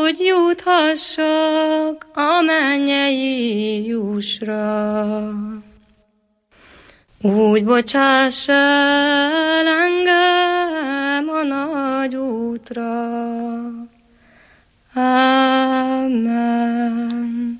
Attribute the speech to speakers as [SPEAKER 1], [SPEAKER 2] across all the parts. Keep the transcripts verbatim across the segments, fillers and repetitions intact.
[SPEAKER 1] hogy juthassak a mennyei jussra. Úgy bocsáss el engem a nagy útra. Amen.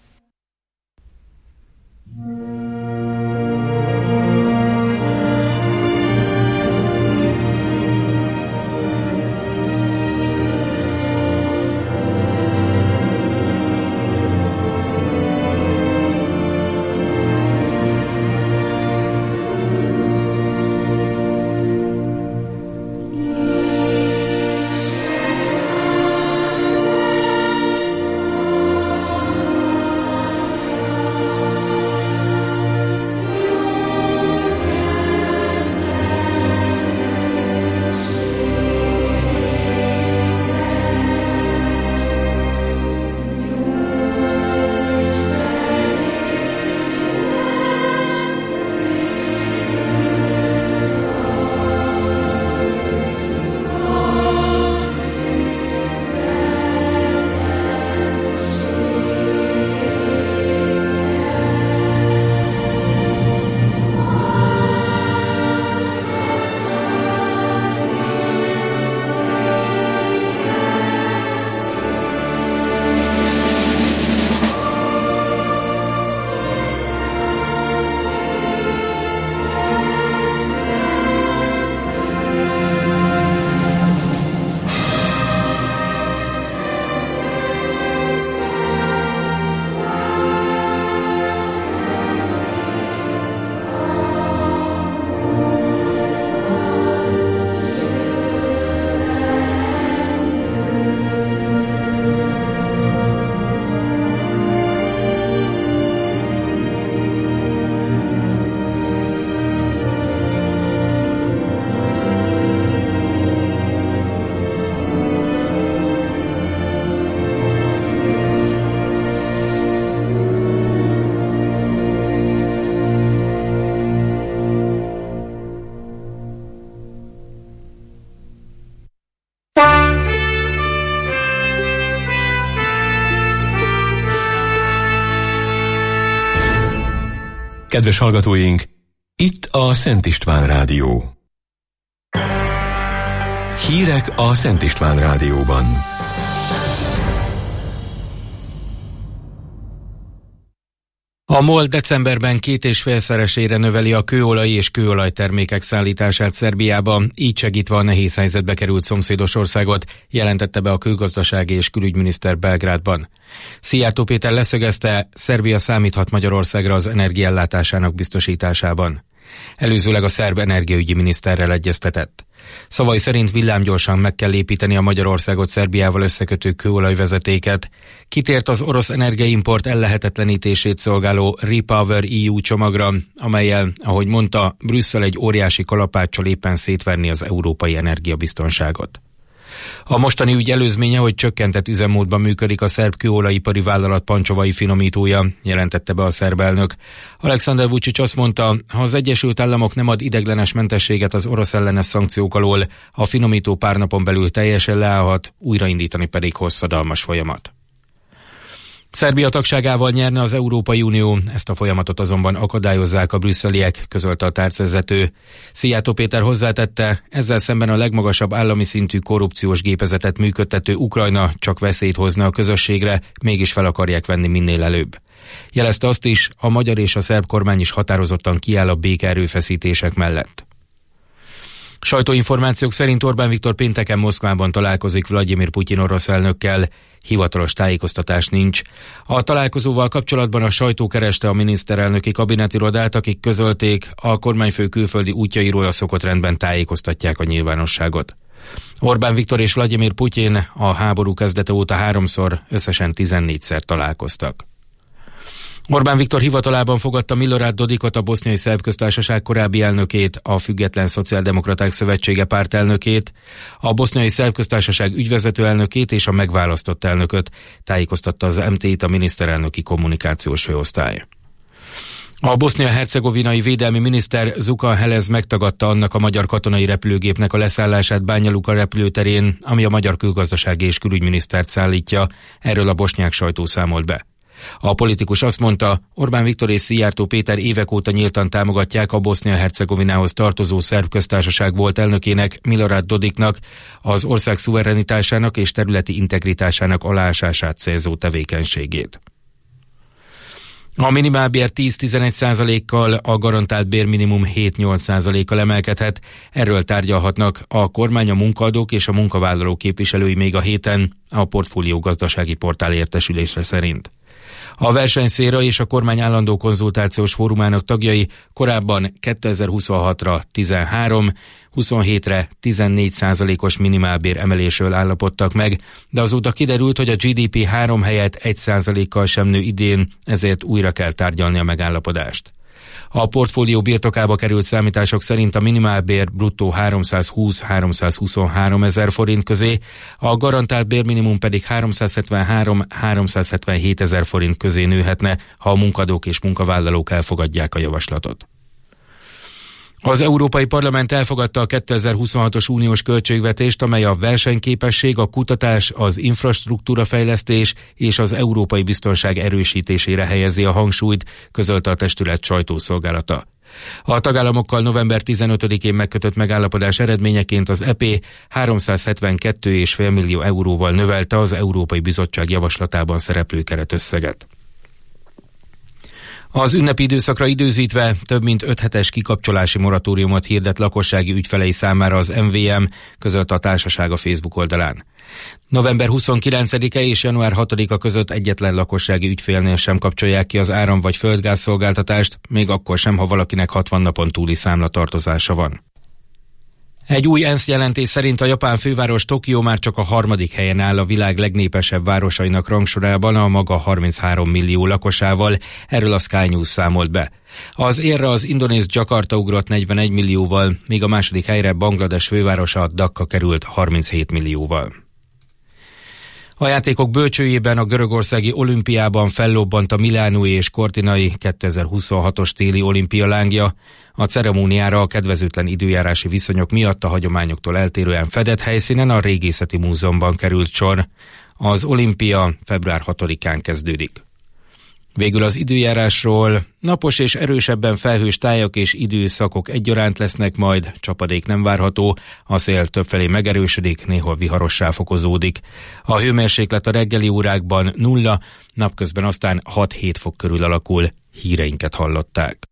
[SPEAKER 2] Kedves hallgatóink, itt a Szent István Rádió. Hírek a Szent István Rádióban.
[SPEAKER 3] A MOL decemberben két és félszeresére növeli a kőolaj és kőolajtermékek szállítását Szerbiába, így segítve a nehéz helyzetbe került szomszédos országot, jelentette be a kőgazdasági és külügyminiszter Belgrádban. Szijjártó Péter leszögezte, Szerbia számíthat Magyarországra az energiaellátásának biztosításában. Előzőleg a szerb energiaügyi miniszterrel egyeztetett. Szavai szerint villámgyorsan meg kell építeni a Magyarországot Szerbiával összekötő kőolajvezetéket. Kitért az orosz energiaimport ellehetetlenítését szolgáló Repower é u csomagra, amellyel, ahogy mondta, Brüsszel egy óriási kalapáccsal éppen szétverni az európai energiabiztonságot. A mostani ügy előzménye, hogy csökkentett üzemmódban működik a szerb kőolajipari vállalat pancsovai finomítója, jelentette be a szerb elnök. Alexander Vučić azt mondta, ha az Egyesült Államok nem ad ideiglenes mentességet az orosz ellenes szankciók alól, a finomító pár napon belül teljesen leállhat, újraindítani pedig hosszadalmas folyamat. Szerbia tagságával nyerne az Európai Unió, ezt a folyamatot azonban akadályozzák a brüsszeliek, közölte a tárcavezető. Szijjártó Péter hozzátette, ezzel szemben a legmagasabb állami szintű korrupciós gépezetet működtető Ukrajna csak veszélyt hozna a közösségre, mégis fel akarják venni minél előbb. Jelezte azt is, a magyar és a szerb kormány is határozottan kiáll a békeerőfeszítések mellett. Sajtóinformációk szerint Orbán Viktor pénteken Moszkvában találkozik Vladimir Putyin orosz elnökkel. Hivatalos tájékoztatás nincs. A találkozóval kapcsolatban a sajtó kereste a miniszterelnöki kabinetirodát, akik közölték, a kormányfő külföldi útjairól a szokott rendben tájékoztatják a nyilvánosságot. Orbán Viktor és Vladimir Putyin a háború kezdete óta háromszor, összesen tizennégyszer találkoztak. Orbán Viktor hivatalában fogadta Milorad Dodikot, a Boszniai Szerb Köztársaság korábbi elnökét, a Független Szociáldemokraták Szövetsége pártelnökét, a Boszniai Szerb Köztársaság ügyvezető elnökét és a megválasztott elnököt, tájékoztatta az em té i-t a miniszterelnöki kommunikációs főosztály. A bosznia-hercegovinai védelmi miniszter Zukan Helez megtagadta annak a magyar katonai repülőgépnek a leszállását Banja Luka repülőterén, ami a magyar külgazdasági és külügyminisztert szállítja, erről a bosnyák sajtó számolt be. A politikus azt mondta, Orbán Viktor és Szijjártó Péter évek óta nyíltan támogatják a Bosznia-Hercegovinához tartozó szerb köztársaság volt elnökének, Milorad Dodiknak az ország szuverenitásának és területi integritásának aláásását célzó tevékenységét. A minimálbér tíz-tizenegy százalékkal, a garantált bérminimum hét-nyolc százalékkal emelkedhet. Erről tárgyalhatnak a kormány, a munkaadók és a munkavállalók képviselői még a héten, a Portfólió gazdasági portál értesülése szerint. A versenyszélra és a kormány állandó konzultációs fórumának tagjai korábban kétezer-huszonhatra tizenhárom, huszonhétre tizennégy százalékos minimálbér emelésről állapodtak meg, de azóta kiderült, hogy a gé dé pé három helyett egy százalékkal sem nő idén, ezért újra kell tárgyalni a megállapodást. A Portfólió birtokába került számítások szerint a minimálbér bruttó háromszázhúsz-háromszázhuszonhárom ezer forint közé, a garantált bérminimum pedig háromszázhetvenhárom-háromszázhetvenhét ezer forint közé nőhetne, ha a munkadók és munkavállalók elfogadják a javaslatot. Az Európai Parlament elfogadta a kétezer-huszonhatos uniós költségvetést, amely a versenyképesség, a kutatás, az infrastruktúra fejlesztés és az európai biztonság erősítésére helyezi a hangsúlyt, közölte a testület sajtószolgálata. A tagállamokkal november tizenötödikén megkötött megállapodás eredményeként az é pé háromszázhetvenkettő egész öt millió euróval növelte az Európai Bizottság javaslatában szereplő keretösszeget. Az ünnepi időszakra időzítve több mint öt hetes kikapcsolási moratóriumot hirdet lakossági ügyfelei számára az em vé em, közölte a társaság a Facebook oldalán. november huszonkilencedike és január hatodika között egyetlen lakossági ügyfélnél sem kapcsolják ki az áram- vagy földgáz szolgáltatást, még akkor sem, ha valakinek hatvan napon túli számlatartozása van. Egy új ENSZ jelentés szerint a japán főváros Tokió már csak a harmadik helyen áll a világ legnépesebb városainak rangsorában a maga harminchárom millió lakosával, erről a Sky News számolt be. Az érre az indonéz Jakarta ugrott negyvenegy millióval, míg a második helyre Banglades fővárosa Dakka került harminchét millióval. A játékok bölcsőjében a görögországi olimpiában fellobbant a milánói és cortinai kétezer-huszonhatos téli olimpia lángja. A ceremóniára a kedvezőtlen időjárási viszonyok miatt a hagyományoktól eltérően fedett helyszínen a Régészeti Múzeumban került sor. Az olimpia február hatodikán kezdődik. Végül az időjárásról: napos és erősebben felhős tájak és időszakok egyaránt lesznek, majd csapadék nem várható, a szél többfelé megerősödik, néhol viharossá fokozódik. A hőmérséklet a reggeli órákban nulla, napközben aztán hat-hét fok körül alakul. Híreinket hallották.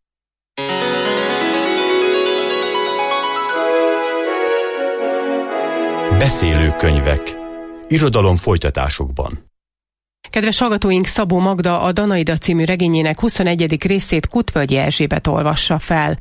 [SPEAKER 4] Beszélőkönyvek. Irodalom folytatásokban.
[SPEAKER 5] Kedves hallgatóink, Szabó Magda a Danaida című regényének huszonegyedik részét Kutvölgyi Erzsébet olvassa fel.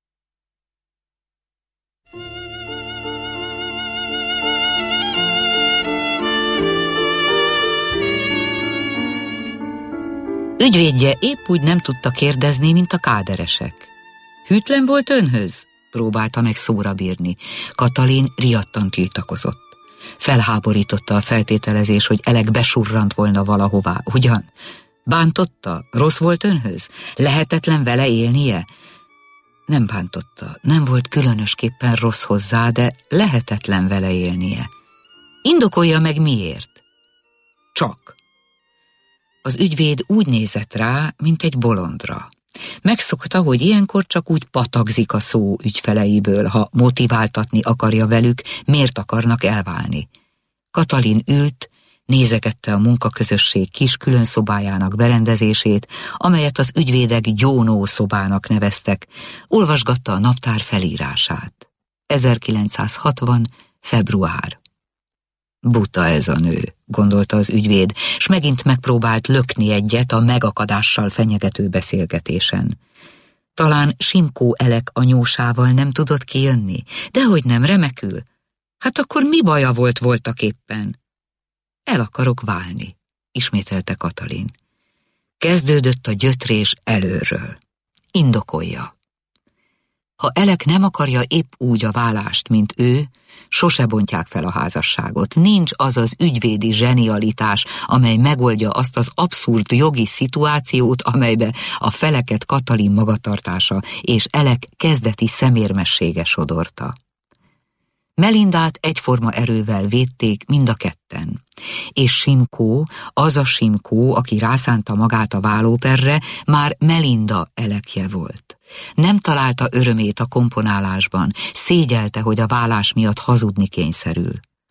[SPEAKER 6] Ügyvédje épp úgy nem tudta kérdezni, mint a káderesek. Hűtlen volt önhöz? Próbálta meg szóra bírni. Katalin riadtan tiltakozott. Felháborította a feltételezés, hogy Elek besurrant volna valahová. Ugyan? Bántotta? Rossz volt önhöz? Lehetetlen vele élnie? Nem bántotta, nem volt különösképpen rossz hozzá, de lehetetlen vele élnie. Indokolja meg miért? Csak. Az ügyvéd úgy nézett rá, mint egy bolondra. Megszokta, hogy ilyenkor csak úgy patagzik a szó ügyfeleiből, ha motiváltatni akarja velük, miért akarnak elválni. Katalin ült, nézegette a munkaközösség kis külön szobájának berendezését, amelyet az ügyvédek gyónó szobának neveztek, olvasgatta a naptár felírását. ezerkilencszázhatvan. február. Buta ez a nő, gondolta az ügyvéd, s megint megpróbált lökni egyet a megakadással fenyegető beszélgetésen. Talán Simkó Elek anyósával nem tudott kijönni, dehogy nem, remekül. Hát akkor mi baja volt voltaképpen? El akarok válni, ismételte Katalin. Kezdődött a gyötrés előről. Indokolja. Ha Elek nem akarja épp úgy a válást, mint ő, sose bontják fel a házasságot. Nincs az az ügyvédi zsenialitás, amely megoldja azt az abszurd jogi szituációt, amelybe a feleket Katalin magatartása és Elek kezdeti szemérmessége sodorta. Melindát egyforma erővel védték mind a ketten, és Simkó, az a Simkó, aki rászánta magát a vállóperre, már Melinda elekje volt. Nem találta örömét a komponálásban, szégyelte, hogy a vállás miatt hazudni kényszerül.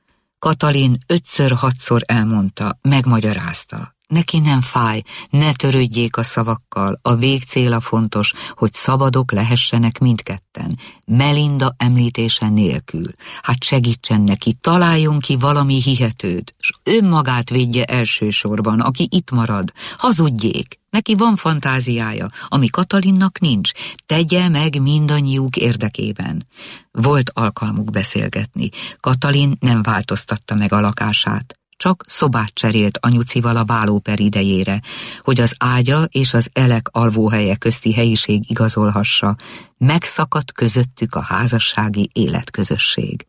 [SPEAKER 6] Katalin ötször-hatszor elmondta, megmagyarázta. Neki nem fáj, ne törődjék a szavakkal, a végcél a fontos, hogy szabadok lehessenek mindketten, Melinda említése nélkül. Hát segítsen neki, találjon ki valami hihetőt, s önmagát védje elsősorban, aki itt marad. Hazudjék, neki van fantáziája, ami Katalinnak nincs, tegye meg mindannyiuk érdekében. Volt alkalmuk beszélgetni, Katalin nem változtatta meg a lakását. Csak szobát cserélt anyucival a vállóper idejére, hogy az ágya és az Elek alvóhelye közti helyiség igazolhassa, megszakadt közöttük a házassági életközösség.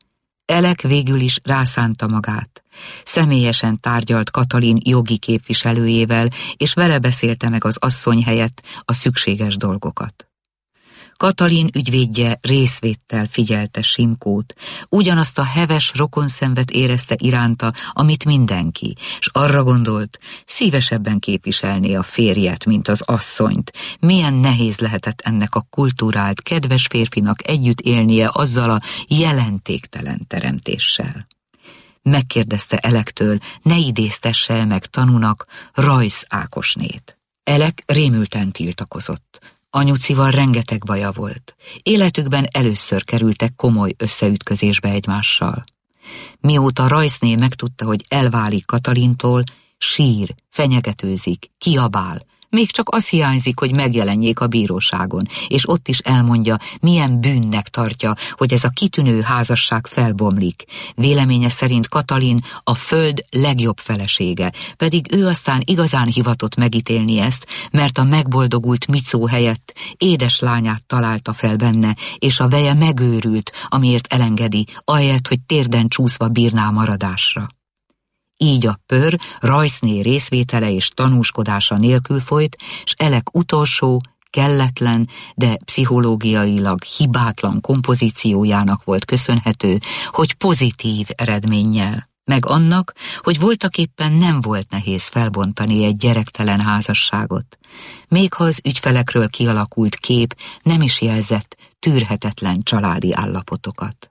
[SPEAKER 6] Elek végül is rászánta magát. Személyesen tárgyalt Katalin jogi képviselőjével, és vele beszélte meg az asszony helyett a szükséges dolgokat. Katalin ügyvédje részvéttel figyelte Simkót, ugyanazt a heves rokonszenvet érezte iránta, amit mindenki, s arra gondolt, szívesebben képviselné a férjet, mint az asszonyt. Milyen nehéz lehetett ennek a kulturált, kedves férfinak együtt élnie azzal a jelentéktelen teremtéssel. Megkérdezte Elektől, ne idéztesse meg tanúnak Rajsz Ákosnét. Elek rémülten tiltakozott. Anyucival rengeteg baja volt. Életükben először kerültek komoly összeütközésbe egymással. Mióta Rajszné megtudta, hogy elválik Katalintól, sír, fenyegetőzik, kiabál. Még csak az hiányzik, hogy megjelenjék a bíróságon, és ott is elmondja, milyen bűnnek tartja, hogy ez a kitűnő házasság felbomlik. Véleménye szerint Katalin a föld legjobb felesége, pedig ő aztán igazán hivatott megítélni ezt, mert a megboldogult Micó helyett édes lányát találta fel benne, és a veje megőrült, amiért elengedi, ahelyett, hogy térden csúszva bírná maradásra. Így a pör Rajszné részvétele és tanúskodása nélkül folyt, s Elek utolsó, kelletlen, de pszichológiailag hibátlan kompozíciójának volt köszönhető, hogy pozitív eredménnyel, meg annak, hogy voltaképpen nem volt nehéz felbontani egy gyerektelen házasságot, még ha az ügyfelekről kialakult kép nem is jelzett tűrhetetlen családi állapotokat.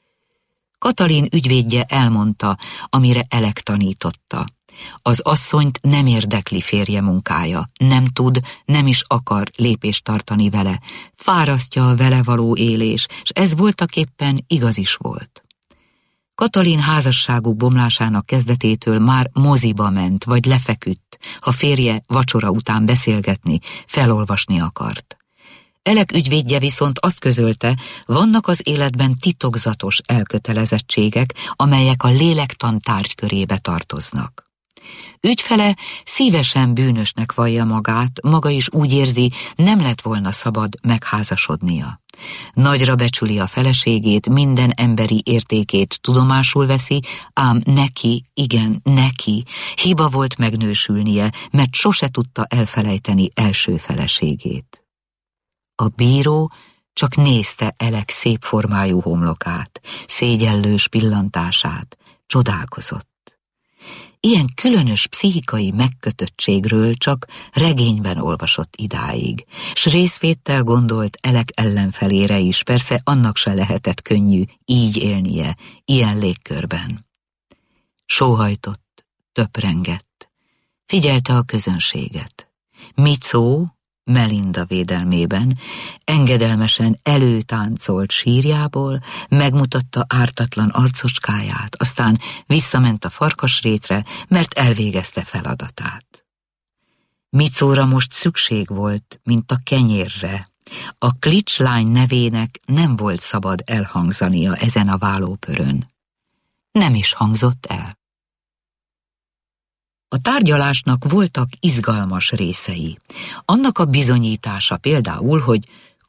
[SPEAKER 6] Katalin ügyvédje elmondta, amire Elek tanította. Az asszonyt nem érdekli férje munkája, nem tud, nem is akar lépést tartani vele, fárasztja a vele való élés, és ez voltaképpen igaz is volt. Katalin házasságuk bomlásának kezdetétől már moziba ment, vagy lefeküdt, ha férje vacsora után beszélgetni, felolvasni akart. Elek ügyvédje viszont azt közölte, vannak az életben titokzatos elkötelezettségek, amelyek a lélektan tárgykörébe tartoznak. Ügyfele szívesen bűnösnek vallja magát, maga is úgy érzi, nem lett volna szabad megházasodnia. Nagyra becsüli a feleségét, minden emberi értékét tudomásul veszi, ám neki, igen, neki, hiba volt megnősülnie, mert sose tudta elfelejteni első feleségét. A bíró csak nézte Elek szép formájú homlokát, szégyellős pillantását, csodálkozott. Ilyen különös pszichikai megkötöttségről csak regényben olvasott idáig, s részvéttel gondolt Elek ellenfelére is, persze annak se lehetett könnyű így élnie, ilyen légkörben. Sóhajtott, töprengett, figyelte a közönséget. Micó, Melinda védelmében, engedelmesen előtáncolt sírjából, megmutatta ártatlan arcocskáját, aztán visszament a farkasrétre, mert elvégezte feladatát. Micóra most szükség volt, mint a kenyérre. A klicslány nevének nem volt szabad elhangzania ezen a vállópörön. Nem is hangzott el. A tárgyalásnak voltak izgalmas részei. Annak a bizonyítása például, hogy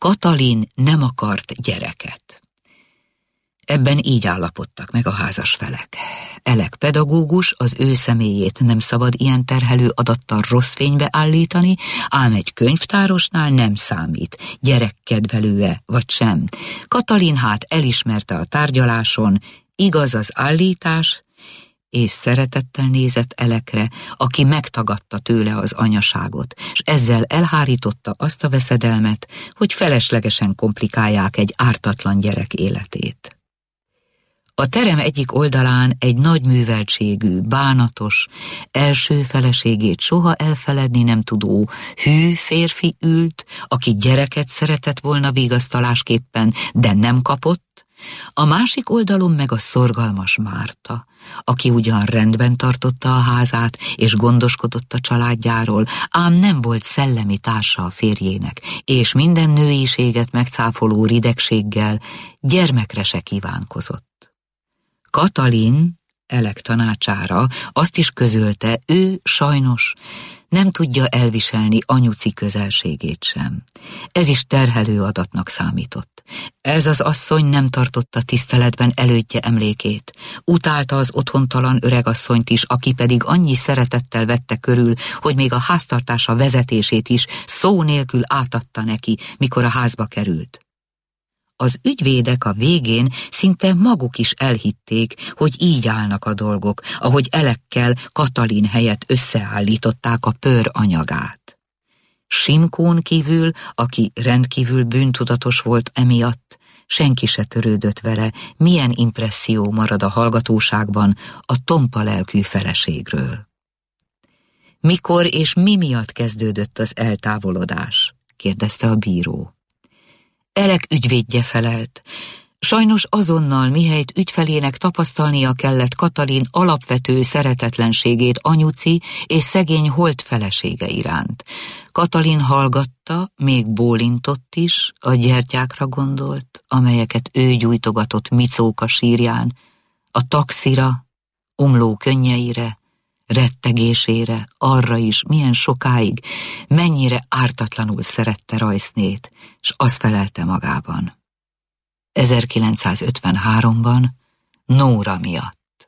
[SPEAKER 6] Katalin nem akart gyereket. Ebben így állapodtak meg a házas felek. Elek pedagógus, az ő személyét nem szabad ilyen terhelő adattal rossz fénybe állítani, ám egy könyvtárosnál nem számít, gyerekkedvelő-e vagy sem. Katalin hát elismerte a tárgyaláson, igaz az állítás, és szeretettel nézett Elekre, aki megtagadta tőle az anyaságot, és ezzel elhárította azt a veszedelmet, hogy feleslegesen komplikálják egy ártatlan gyerek életét. A terem egyik oldalán egy nagy műveltségű, bánatos, első feleségét soha elfeledni nem tudó, hű férfi ült, aki gyereket szeretett volna vigasztalásképpen, de nem kapott, a másik oldalon meg a szorgalmas Márta, aki ugyan rendben tartotta a házát és gondoskodott a családjáról, ám nem volt szellemi társa a férjének, és minden nőiséget megcáfoló ridegséggel gyermekre se kívánkozott. Katalin, Elek tanácsára azt is közölte, ő sajnos nem tudja elviselni anyuci közelségét sem. Ez is terhelő adatnak számított. Ez az asszony nem tartotta tiszteletben elődje emlékét. Utálta az otthontalan öregasszonyt is, aki pedig annyi szeretettel vette körül, hogy még a háztartása vezetését is szó nélkül átadta neki, mikor a házba került. Az ügyvédek a végén szinte maguk is elhitték, hogy így állnak a dolgok, ahogy Elekkel Katalin helyett összeállították a pör anyagát. Simkón kívül, aki rendkívül bűntudatos volt emiatt, senki se törődött vele, milyen impresszió marad a hallgatóságban a tompa lelkű feleségről. Mikor és mi miatt kezdődött az eltávolodás? Kérdezte a bíró. Elek ügyvédje felelt. Sajnos azonnal, mihelyt ügyfelének tapasztalnia kellett Katalin alapvető szeretetlenségét anyuci és szegény holt felesége iránt. Katalin hallgatta, még bólintott is, a gyertyákra gondolt, amelyeket ő gyújtogatott Micóka sírján, a taxira, omló könnyeire, rettegésére, arra is, milyen sokáig, mennyire ártatlanul szerette Rajsznét, s azt felelte magában. ezerkilencszázötvenháromban Nóra miatt.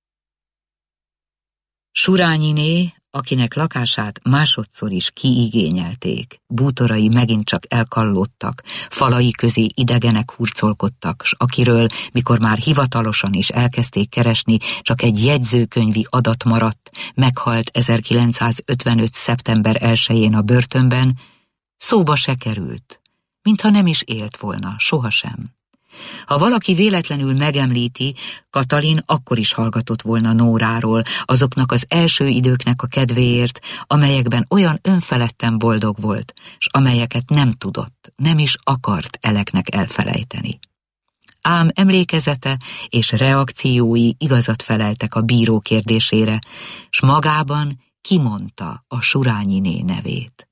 [SPEAKER 6] Surányiné, akinek lakását másodszor is kiigényelték, bútorai megint csak elkallódtak, falai közé idegenek hurcolkodtak, s akiről, mikor már hivatalosan is elkezdték keresni, csak egy jegyzőkönyvi adat maradt, meghalt ezerkilencszázötvenöt. szeptember elsején a börtönben, szóba se került, mintha nem is élt volna, sohasem. Ha valaki véletlenül megemlíti, Katalin akkor is hallgatott volna Nóráról, azoknak az első időknek a kedvéért, amelyekben olyan önfeledten boldog volt, s amelyeket nem tudott, nem is akart Eleknek elfelejteni. Ám emlékezete és reakciói igazat feleltek a bíró kérdésére, s magában kimondta a Surányiné nevét.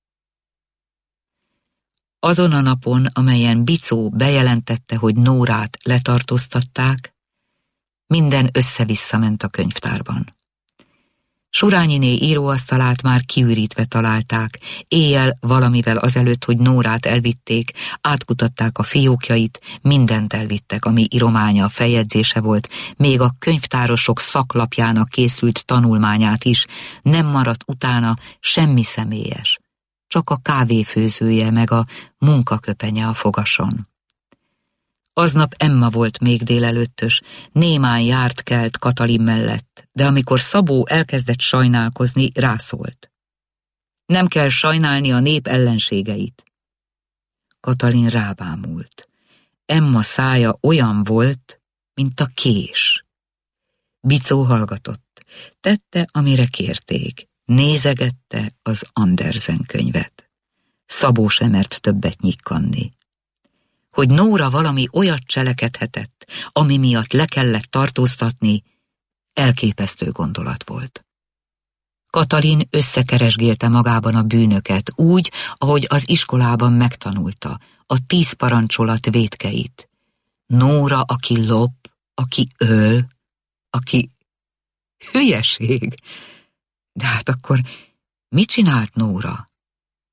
[SPEAKER 6] Azon a napon, amelyen Bicó bejelentette, hogy Nórát letartóztatták, minden össze-vissza ment a könyvtárban. Surányiné íróasztalát már kiürítve találták, éjjel valamivel azelőtt, hogy Nórát elvitték, átkutatták a fiókjait, mindent elvittek, ami írománya, feljegyzése volt, még a könyvtárosok szaklapjának készült tanulmányát is, nem maradt utána semmi személyes. Csak a kávéfőzője meg a munkaköpenye a fogason. Aznap Emma volt még délelőttös, némán járt kelt Katalin mellett, de amikor Szabó elkezdett sajnálkozni, rászólt. Nem kell sajnálni a nép ellenségeit. Katalin rábámult. Emma szája olyan volt, mint a kés. Bicó hallgatott. Tette, amire kérték. Nézegette az Andersen könyvet. Szabó sem mert többet nyikkanni. Hogy Nóra valami olyat cselekedhetett, ami miatt le kellett tartóztatni, elképesztő gondolat volt. Katalin összekeresgélte magában a bűnöket, úgy, ahogy az iskolában megtanulta, a tíz parancsolat vétkeit. Nóra, aki lop, aki öl, aki... Hülyeség! De hát akkor mit csinált Nóra?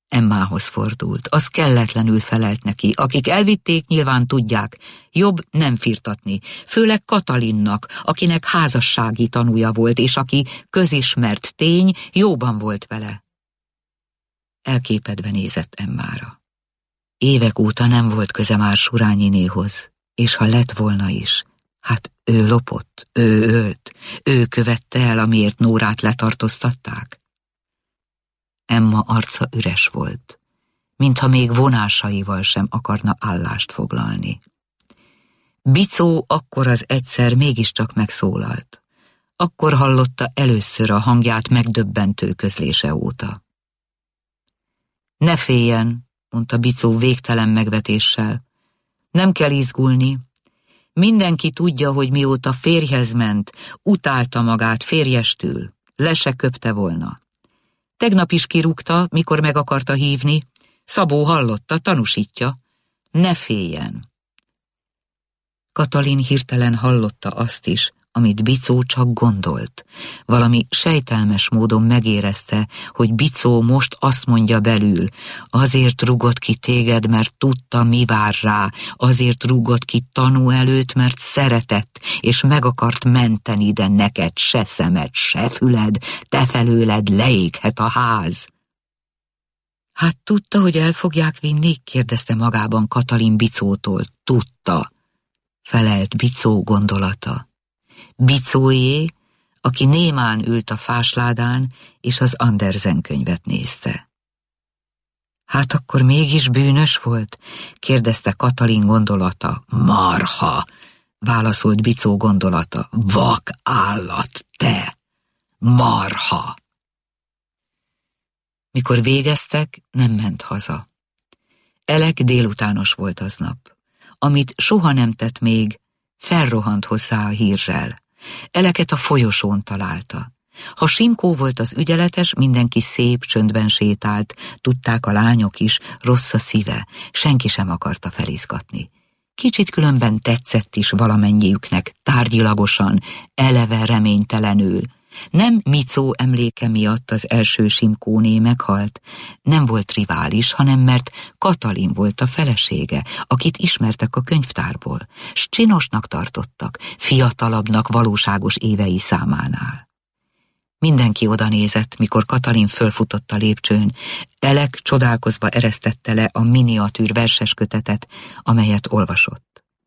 [SPEAKER 6] Emmához fordult, az kelletlenül felelt neki, akik elvitték, nyilván tudják, jobb nem firtatni, főleg Katalinnak, akinek házassági tanúja volt, és aki közismert tény, jóban volt vele. Elképedve nézett Emmára. Évek óta nem volt köze már Surányinéhoz, és ha lett volna is, hát ő lopott, ő ölt, ő követte el, amiért Nórát letartóztatták. Emma arca üres volt, mintha még vonásaival sem akarna állást foglalni. Bicó akkor az egyszer mégiscsak megszólalt. Akkor hallotta először a hangját megdöbbentő közlése óta. Ne féljen, mondta Bicó végtelen megvetéssel. Nem kell izgulni. Mindenki tudja, hogy mióta férjhez ment, utálta magát férjestül, le se köpte volna. Tegnap is kirúgta, mikor meg akarta hívni. Szabó hallotta, tanúsítja. Ne féljen. Katalin hirtelen hallotta azt is, amit Bicó csak gondolt. Valami sejtelmes módon megérezte, hogy Bicó most azt mondja belül, azért rúgott ki téged, mert tudta, mi vár rá, azért rúgott ki tanú előtt, mert szeretett, és meg akart menteni, de neked se szemed, se füled, te felőled leéghet a ház. Hát tudta, hogy el fogják vinni? Kérdezte magában Katalin Bicótól. Tudta, felelt Bicó gondolata. Bicóé, aki némán ült a fásládán, és az Andersen könyvet nézte. Hát akkor mégis bűnös volt? Kérdezte Katalin gondolata. Marha, válaszolt Bicó gondolata. Vak állat, te! Marha! Mikor végeztek, nem ment haza. Elek délutános volt aznap. Amit soha nem tett még, felrohant hozzá a hírrel. Eleket a folyosón találta. Ha Simkó volt az ügyeletes, mindenki szép csöndben sétált, tudták a lányok is, rossz a szíve, senki sem akarta felizgatni. Kicsit különben tetszett is valamennyiüknek, tárgyilagosan, eleve reménytelenül. Nem Micó emléke miatt az első Simkóné meghalt, nem volt rivális, hanem mert Katalin volt a felesége, akit ismertek a könyvtárból, s csinosnak tartottak, fiatalabbnak valóságos évei számánál. Mindenki oda nézett, mikor Katalin fölfutott a lépcsőn, Elek csodálkozva eresztette le a miniatűr verseskötetet, amelyet olvasott.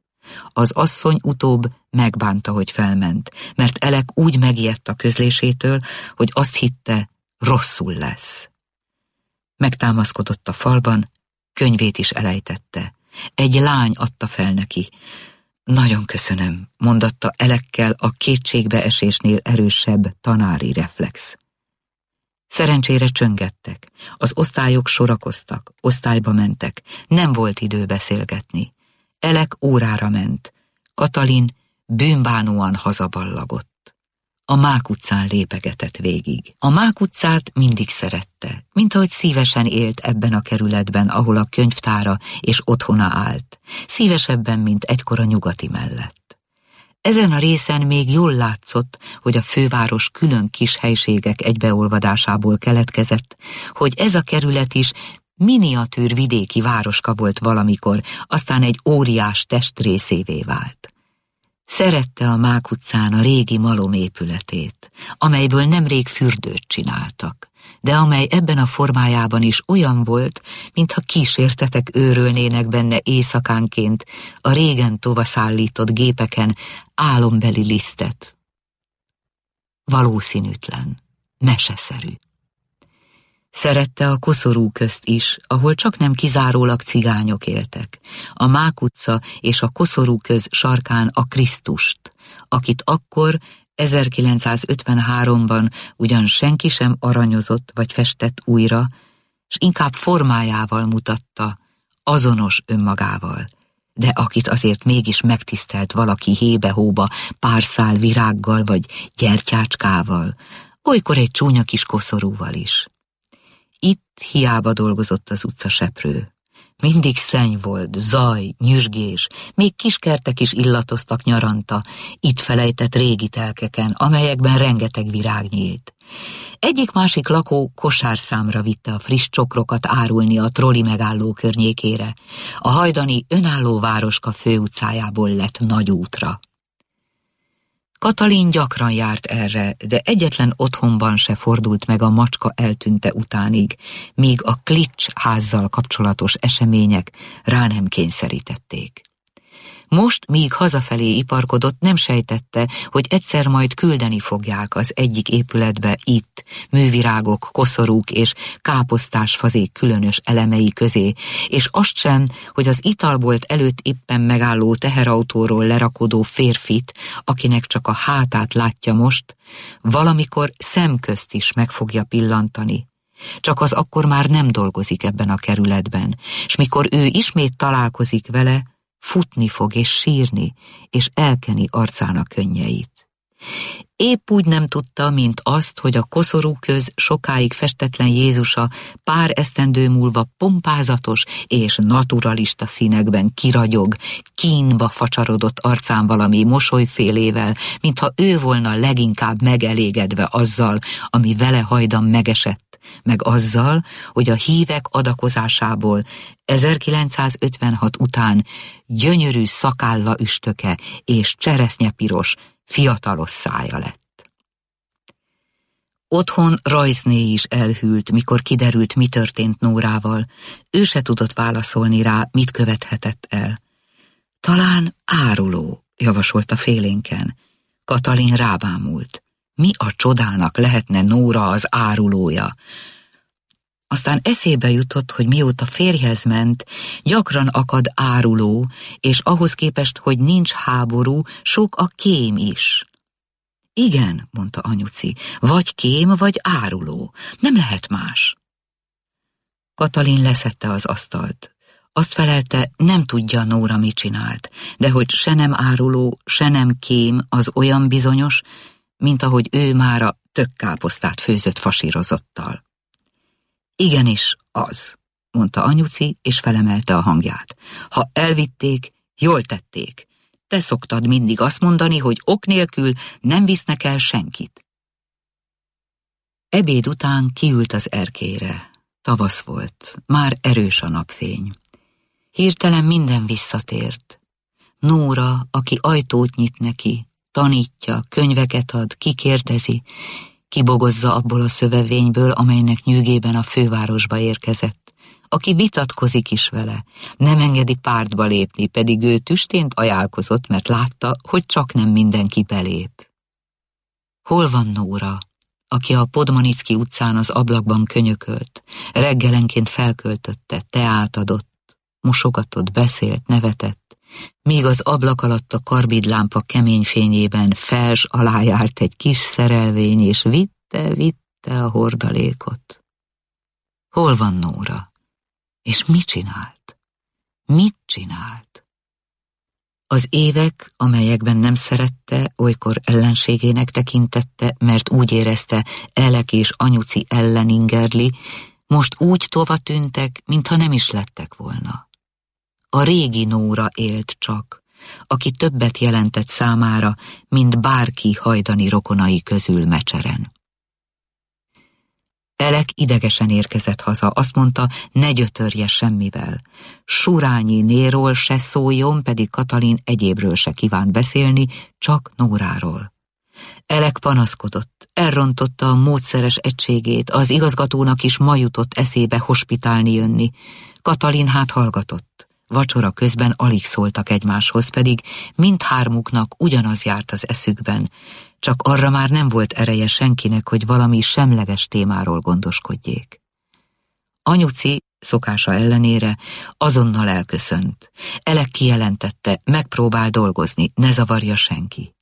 [SPEAKER 6] Az asszony utóbb megbánta, hogy felment, mert Elek úgy megijedt a közlésétől, hogy azt hitte, rosszul lesz. Megtámaszkodott a falban, könyvét is elejtette. Egy lány adta fel neki. Nagyon köszönöm, mondatta Elekkel a kétségbeesésnél erősebb tanári reflex. Szerencsére csöngettek, az osztályok sorakoztak, osztályba mentek, nem volt idő beszélgetni. Elek órára ment, Katalin bűnbánóan hazaballagott. A Mák utcán lépegetett végig. A Mák utcát mindig szerette, mint ahogy szívesen élt ebben a kerületben, ahol a könyvtára és otthona állt, szívesebben, mint egykor a Nyugati mellett. Ezen a részen még jól látszott, hogy a főváros külön kis helységek egybeolvadásából keletkezett, hogy ez a kerület is miniatűr vidéki városka volt valamikor, aztán egy óriás testrészévé vált. Szerette a Mák utcán a régi malom épületét, amelyből nemrég fürdőt csináltak, de amely ebben a formájában is olyan volt, mintha kísértetek őrölnének benne éjszakánként a régen tovaszállított gépeken álombeli lisztet. Valószínűtlen, meseszerű. Szerette a Koszorú közt is, ahol csak nem kizárólag cigányok éltek. A Mák utca és a Koszorú köz sarkán a Krisztust, akit akkor ezerkilencszázötvenháromban ugyan senki sem aranyozott vagy festett újra, s inkább formájával mutatta, azonos önmagával, de akit azért mégis megtisztelt valaki hébe-hóba pár szál virággal vagy gyertyácskával, olykor egy csúnya kis koszorúval is. Itt hiába dolgozott az utcaseprő, Mindig szenny volt, zaj, nyüzsgés, még kiskertek is illatoztak nyaranta, itt felejtett régi telkeken, amelyekben rengeteg virág nyílt. Egyik-másik lakó kosárszámra vitte a friss csokrokat árulni a troli megálló környékére. A hajdani önálló városka főutcájából lett nagy útra. Katalin gyakran járt erre, de egyetlen otthonban se fordult meg a macska eltűnte utánig, míg a Klitsch házzal kapcsolatos események rá nem kényszerítették. Most, míg hazafelé iparkodott, nem sejtette, hogy egyszer majd küldeni fogják az egyik épületbe itt, művirágok, koszorúk és káposztás fazék különös elemei közé, és azt sem, hogy az italbolt előtt éppen megálló teherautóról lerakodó férfit, akinek csak a hátát látja most, valamikor szemközt is meg fogja pillantani. Csak az akkor már nem dolgozik ebben a kerületben, s mikor ő ismét találkozik vele, futni fog és sírni, és elkeni arcának könnyeit. Épp úgy nem tudta, mint azt, hogy a koszorú köz sokáig festetlen Jézusa pár esztendő múlva pompázatos és naturalista színekben kiragyog, kínba facsarodott arcán valami mosolyfélével, mintha ő volna leginkább megelégedve azzal, ami vele hajdan megesett, meg azzal, hogy a hívek adakozásából ezerkilencszázötvenhat után gyönyörű szakálla üstöke és cseresznyepiros, fiatalos szája lett. Otthon Rajzné is elhűlt, mikor kiderült, mi történt Nórával. Ő se tudott válaszolni rá, mit követhetett el. Talán áruló, javasolta félénken. Katalin rábámult. Mi a csodának lehetne Nóra az árulója? Aztán eszébe jutott, hogy mióta férjhez ment, gyakran akad áruló, és ahhoz képest, hogy nincs háború, sok a kém is. Igen, mondta anyuci, vagy kém, vagy áruló, nem lehet más. Katalin leszedte az asztalt. Azt felelte, nem tudja Nóra mit csinált, de hogy se nem áruló, se nem kém, az olyan bizonyos, mint ahogy ő mára tökkáposztát főzött fasírozottal. Igenis, az, mondta anyuci, és felemelte a hangját. Ha elvitték, jól tették. Te szoktad mindig azt mondani, hogy ok nélkül nem visznek el senkit. Ebéd után kiült az erkélyre. Tavasz volt, már erős a napfény. Hirtelen minden visszatért. Nóra, aki ajtót nyit neki, tanítja, könyveket ad, kikérdezi, kibogozza abból a szövevényből, amelynek nyűgében a fővárosba érkezett, aki vitatkozik is vele, nem engedi pártba lépni, pedig ő tüstént ajánlkozott, mert látta, hogy csak nem mindenki belép. Hol van Nóra, aki a Podmanicki utcán az ablakban könyökölt, reggelenként felköltötte, teát adott, mosogatott, beszélt, nevetett, míg az ablak alatt a karbidlámpa kemény fényében fels alá járt egy kis szerelvény, és vitte, vitte a hordalékot. Hol van Nóra? És mit csinált? Mit csinált? Az évek, amelyekben nem szerette, olykor ellenségének tekintette, mert úgy érezte, Elek és anyuci ellen ingerli, most úgy tova tűntek, mintha nem is lettek volna. A régi Nóra élt csak, aki többet jelentett számára, mint bárki hajdani rokonai közül Mecseren. Elek idegesen érkezett haza, azt mondta, ne gyötörje semmivel. Surányi Néról se szóljon, pedig Katalin egyébről se kívánt beszélni, csak Nóráról. Elek panaszkodott, elrontotta a módszeres egységét, az igazgatónak is ma jutott eszébe hospitálni jönni. Katalin hát hallgatott. Vacsora közben alig szóltak egymáshoz, pedig mindhármuknak ugyanaz járt az eszükben, csak arra már nem volt ereje senkinek, hogy valami semleges témáról gondoskodjék. Anyuci, szokása ellenére, azonnal elköszönt. Elek kijelentette, megpróbál dolgozni, ne zavarja senki.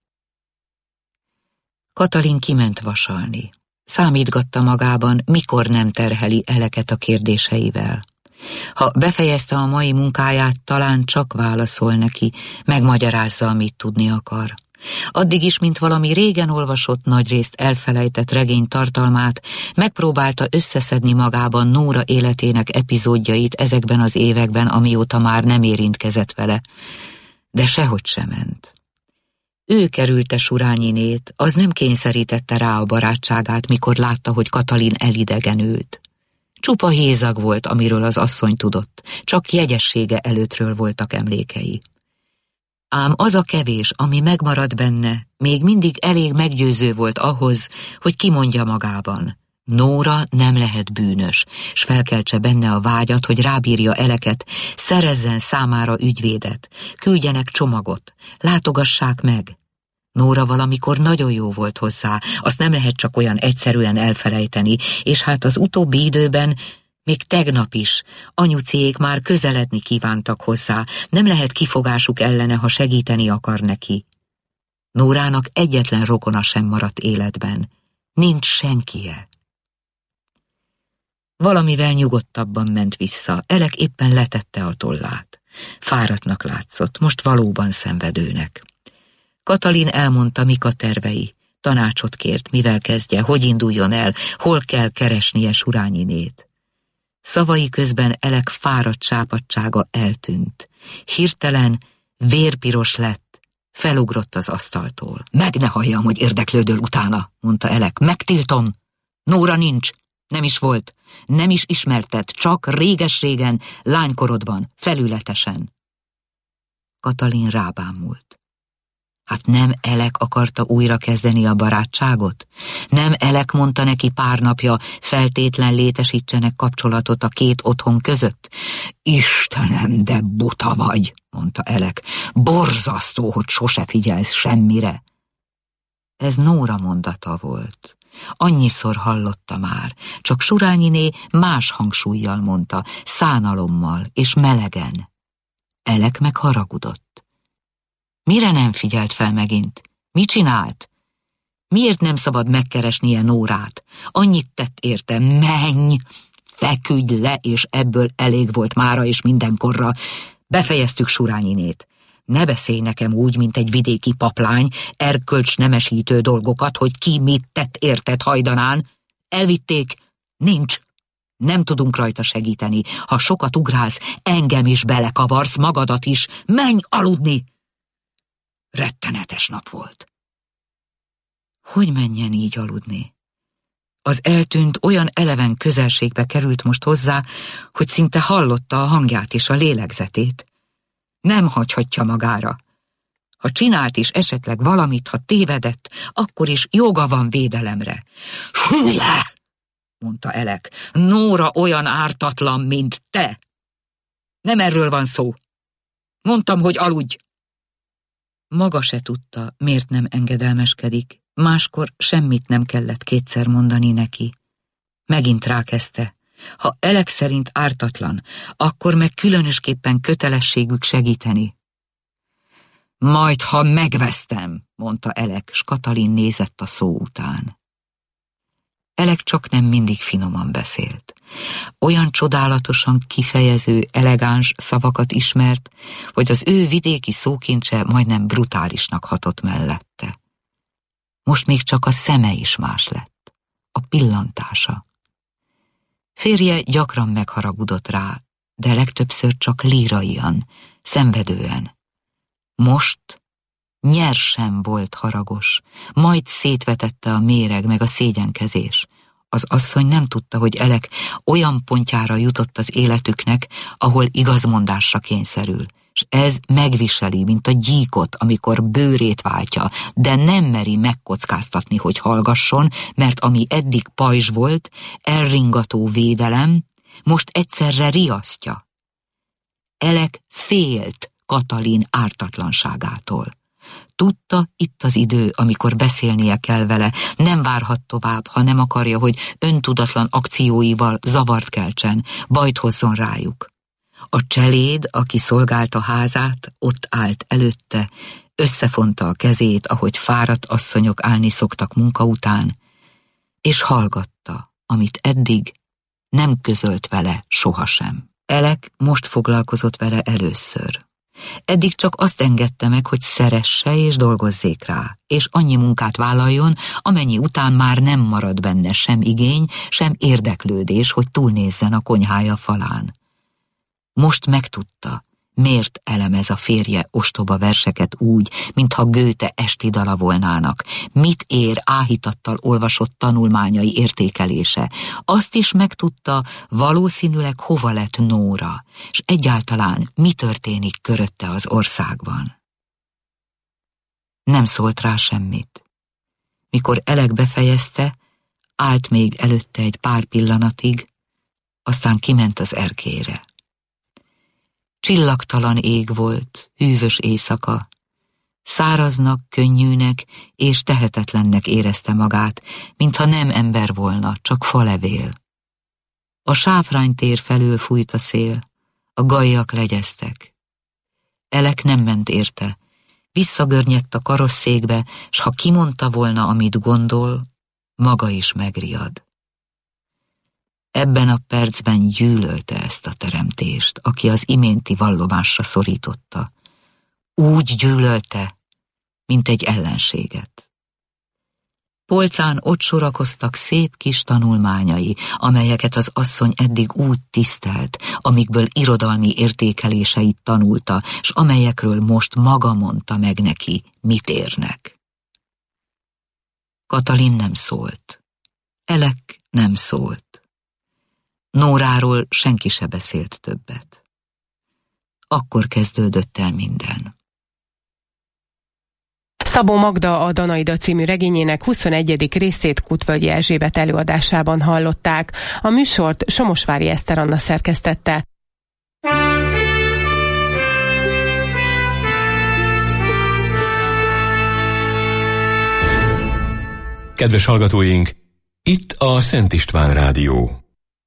[SPEAKER 6] Katalin kiment vasalni. Számítgatta magában, mikor nem terheli Eleket a kérdéseivel. Ha befejezte a mai munkáját, talán csak válaszol neki, megmagyarázza, amit tudni akar. Addig is, mint valami régen olvasott, nagyrészt elfelejtett regény tartalmát, megpróbálta összeszedni magában Nóra életének epizódjait ezekben az években, amióta már nem érintkezett vele, de sehogy sem ment. Ő kerülte Surányinét, az nem kényszerítette rá a barátságát, mikor látta, hogy Katalin elidegenült. Csupa hézag volt, amiről az asszony tudott, csak jegyessége előttről voltak emlékei. Ám az a kevés, ami megmaradt benne, még mindig elég meggyőző volt ahhoz, hogy kimondja magában. Nóra nem lehet bűnös, s felkeltse benne a vágyat, hogy rábírja Eleket, szerezzen számára ügyvédet, küldjenek csomagot, látogassák meg. Nóra valamikor nagyon jó volt hozzá, azt nem lehet csak olyan egyszerűen elfelejteni, és hát az utóbbi időben, még tegnap is, anyuciék már közeledni kívántak hozzá, nem lehet kifogásuk ellene, ha segíteni akar neki. Nórának egyetlen rokona sem maradt életben, nincs senkie. Valamivel nyugodtabban ment vissza, Elek éppen letette a tollát. Fáradtnak látszott, most valóban szenvedőnek. Katalin elmondta, mik a tervei, tanácsot kért, mivel kezdje, hogy induljon el, hol kell keresnie Surányinét. Szavai közben Elek fáradt sápadtsága eltűnt. Hirtelen vérpiros lett, felugrott az asztaltól. Meg ne halljam, hogy érdeklődöl utána, mondta Elek. Megtiltom. Nóra nincs, nem is volt, nem is ismerted, csak réges-régen, lánykorodban, felületesen. Katalin rábámult. Hát nem Elek akarta újra kezdeni a barátságot? Nem Elek mondta neki pár napja, feltétlen létesítsenek kapcsolatot a két otthon között? Istenem, de buta vagy, mondta Elek. Borzasztó, hogy sose figyelsz semmire. Ez Nóra mondata volt. Annyiszor hallotta már, csak Surányiné más hangsúllyal mondta, szánalommal és melegen. Elek meg haragudott. Mire nem figyelt fel megint? Mi csinált? Miért nem szabad megkeresnie Nórát? Annyit tett érte, menj, feküdj le, és ebből elég volt mára és mindenkorra. Befejeztük Surányinét. Ne beszélj nekem úgy, mint egy vidéki paplány, erkölcs nemesítő dolgokat, hogy ki mit tett érted hajdanán. Elvitték, nincs. Nem tudunk rajta segíteni. Ha sokat ugrálsz, engem is belekavarsz, magadat is. Menj aludni! Rettenetes nap volt. Hogy menjen így aludni? Az eltűnt olyan eleven közelségbe került most hozzá, hogy szinte hallotta a hangját és a lélegzetét. Nem hagyhatja magára. Ha csinált is esetleg valamit, ha tévedett, akkor is joga van védelemre. Hülye! mondta Elek. Nóra olyan ártatlan, mint te. Nem erről van szó. Mondtam, hogy aludj. Maga se tudta, miért nem engedelmeskedik, máskor semmit nem kellett kétszer mondani neki. Megint rákezdte. Ha Elek szerint ártatlan, akkor meg különösképpen kötelességük segíteni. Majd, ha megvesztem, mondta Elek, s Katalin nézett a szó után. Elek csak nem mindig finoman beszélt. Olyan csodálatosan kifejező, elegáns szavakat ismert, hogy az ő vidéki szókincse majdnem brutálisnak hatott mellette. Most még csak a szeme is más lett, a pillantása. Férje gyakran megharagudott rá, de legtöbbször csak líraian, szenvedően. Most nyersen volt haragos, majd szétvetette a méreg meg a szégyenkezés. Az asszony nem tudta, hogy Elek olyan pontjára jutott az életüknek, ahol igazmondásra kényszerül, s ez megviseli, mint a gyíkot, amikor bőrét váltja, de nem meri megkockáztatni, hogy hallgasson, mert ami eddig pajzs volt, elringató védelem, most egyszerre riasztja. Elek félt Katalin ártatlanságától. Tudta, itt az idő, amikor beszélnie kell vele, nem várhat tovább, ha nem akarja, hogy öntudatlan akcióival zavart keltsen, bajt hozzon rájuk. A cseléd, aki szolgálta házát, ott állt előtte, összefonta a kezét, ahogy fáradt asszonyok állni szoktak munka után, és hallgatta, amit eddig nem közölt vele sohasem. Elek most foglalkozott vele először. Eddig csak azt engedte meg, hogy szeresse és dolgozzék rá, és annyi munkát vállaljon, amennyi után már nem marad benne sem igény, sem érdeklődés, hogy túlnézzen a konyhája falán. Most megtudta, miért elemez a férje ostoba verseket úgy, mintha Goethe esti dala volnának, mit ér áhítattal olvasott tanulmányai értékelése. Azt is megtudta, valószínűleg hova lett Nóra, és egyáltalán mi történik körötte az országban. Nem szólt rá semmit. Mikor Elek befejezte, állt még előtte egy pár pillanatig, aztán kiment az erkélyre. Csillagtalan ég volt, hűvös éjszaka. Száraznak, könnyűnek és tehetetlennek érezte magát, mintha nem ember volna, csak falevél. A sáfránytér felől fújt a szél, a gajjak legyeztek. Elek nem ment érte, visszagörnyedt a karosszékbe, s ha kimondta volna, amit gondol, maga is megriad. Ebben a percben gyűlölte ezt a teremtést, aki az iménti vallomásra szorította. Úgy gyűlölte, mint egy ellenséget. Polcán ott sorakoztak szép kis tanulmányai, amelyeket az asszony eddig úgy tisztelt, amikből irodalmi értékeléseit tanulta, s amelyekről most maga mondta meg neki, mit érnek. Katalin nem szólt. Elek nem szólt. Nóráról senki se beszélt többet. Akkor kezdődött el minden.
[SPEAKER 5] Szabó Magda a Danaida című regényének huszonegyedik részét Kutvölgyi Erzsébet előadásában hallották. A műsort Somosvári Eszter Anna szerkesztette.
[SPEAKER 2] Kedves hallgatóink, itt a Szent István Rádió.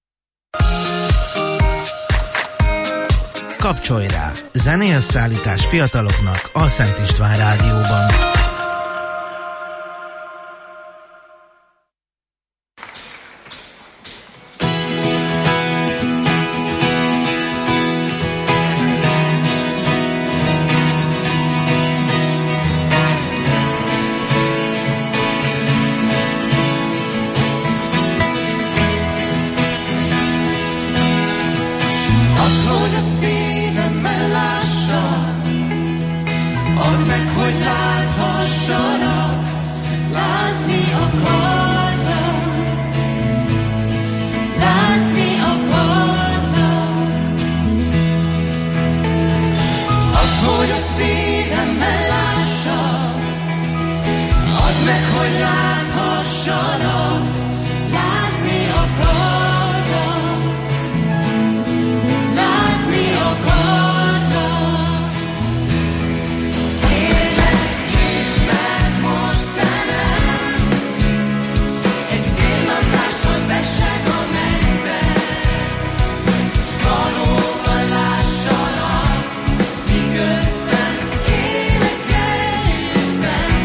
[SPEAKER 7] Kapcsolj rá! Zenejösszállítás fiataloknak a Szent István Rádióban.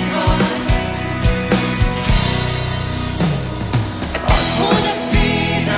[SPEAKER 8] Hogy a szívem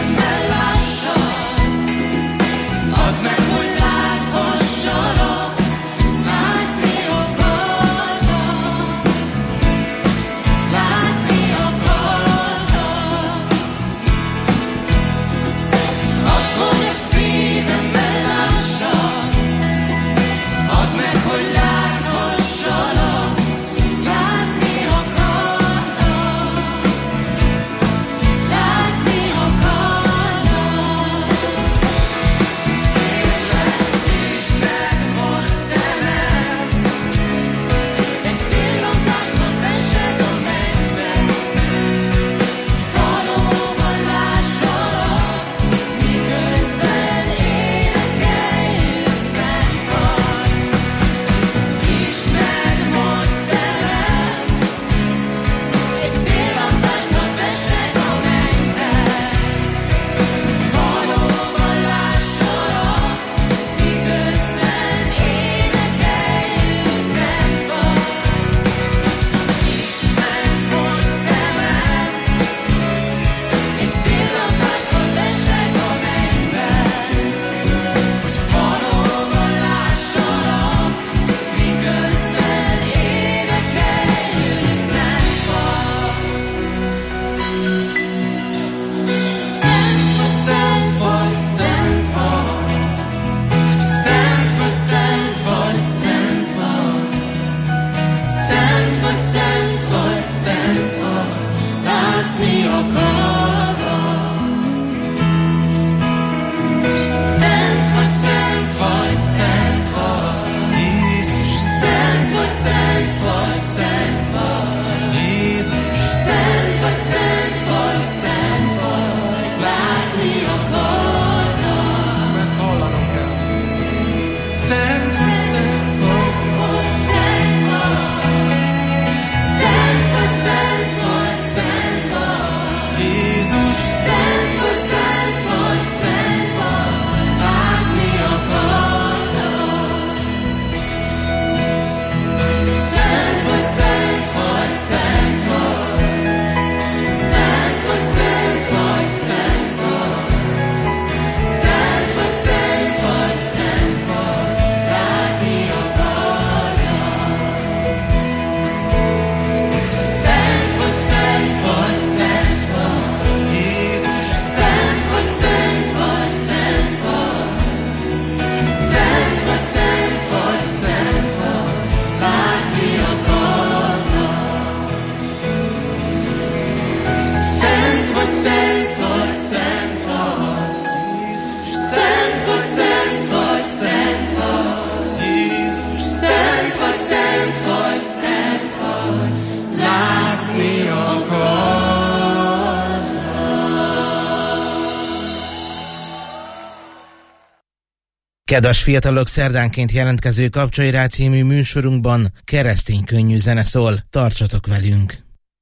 [SPEAKER 7] Kedves fiatalok, szerdánként jelentkező Kapcsolj rá című műsorunkban keresztény könnyű zene szól. Tartsatok velünk!